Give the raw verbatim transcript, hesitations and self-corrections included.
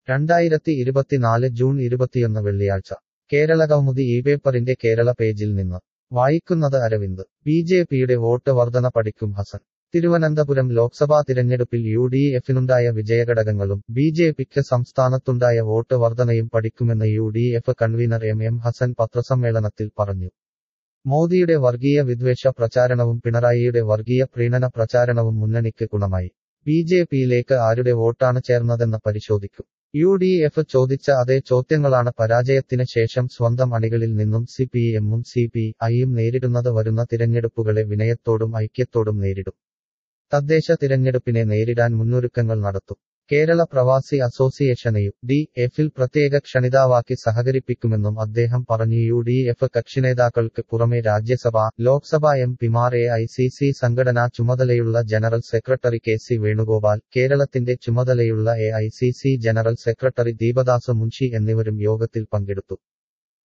രണ്ടായിരത്തി ഇരുപത്തിനാല് ജൂൺ ഇരുപത്തിയൊന്ന് വെള്ളിയാഴ്ച കേരള കൗമുദി ഈ പേപ്പറിന്റെ കേരള പേജിൽ നിന്ന് വായിക്കുന്നത് അരവിന്ദ് ബി ജെ പിയുടെ വോട്ട് വർധന പഠിക്കും ഹസൻ തിരുവനന്തപുരം ലോക്സഭാ തിരഞ്ഞെടുപ്പിൽ യു ഡി എഫിനുണ്ടായ വിജയഘടകങ്ങളും ബി ജെ പിക്ക് സംസ്ഥാനത്തുണ്ടായ വോട്ട് വർധനയും പഠിക്കുമെന്ന് U D F convener M M Hassan പത്രസമ്മേളനത്തിൽ പറഞ്ഞു. മോദിയുടെ വർഗീയ വിദ്വേഷ പ്രചാരണവും പിണറായിയുടെ വർഗീയ പ്രീണന പ്രചാരണവും മുന്നണിക്ക് ഗുണമായി. ബി ജെ പിയിലേക്ക് ആരുടെ വോട്ടാണ് ചേർന്നതെന്ന് പരിശോധിക്കും. യു ഡി എഫ് ചോദിച്ച അതേ ചോദ്യങ്ങളാണ് പരാജയത്തിന് ശേഷം സ്വന്തം അണികളിൽ നിന്നും സി പി എമ്മും സി പി ഐയും നേരിടുന്നത്. വരുന്ന തിരഞ്ഞെടുപ്പുകളെ വിനയത്തോടും ഐക്യത്തോടും നേരിടും. തദ്ദേശ തിരഞ്ഞെടുപ്പിനെ നേരിടാൻ മുന്നൊരുക്കങ്ങൾ നടത്തും. കേരള പ്രവാസി അസോസിയേഷനെ യു ഡി എഫിൽ പ്രത്യേക ക്ഷണിതാവാക്കി സഹകരിപ്പിക്കുമെന്നും അദ്ദേഹം പറഞ്ഞു. യു ഡി എഫ് കക്ഷിനേതാക്കൾക്ക് പുറമെ രാജ്യസഭ, ലോക്സഭ എം പിമാർ, എ ഐ സി സി സംഘടനാ ചുമതലയുള്ള general secretary K C Venugopal, കേരളത്തിന്റെ ചുമതലയുള്ള A I C C general secretary Deepadas Munshi എന്നിവരും യോഗത്തിൽ പങ്കെടുത്തു.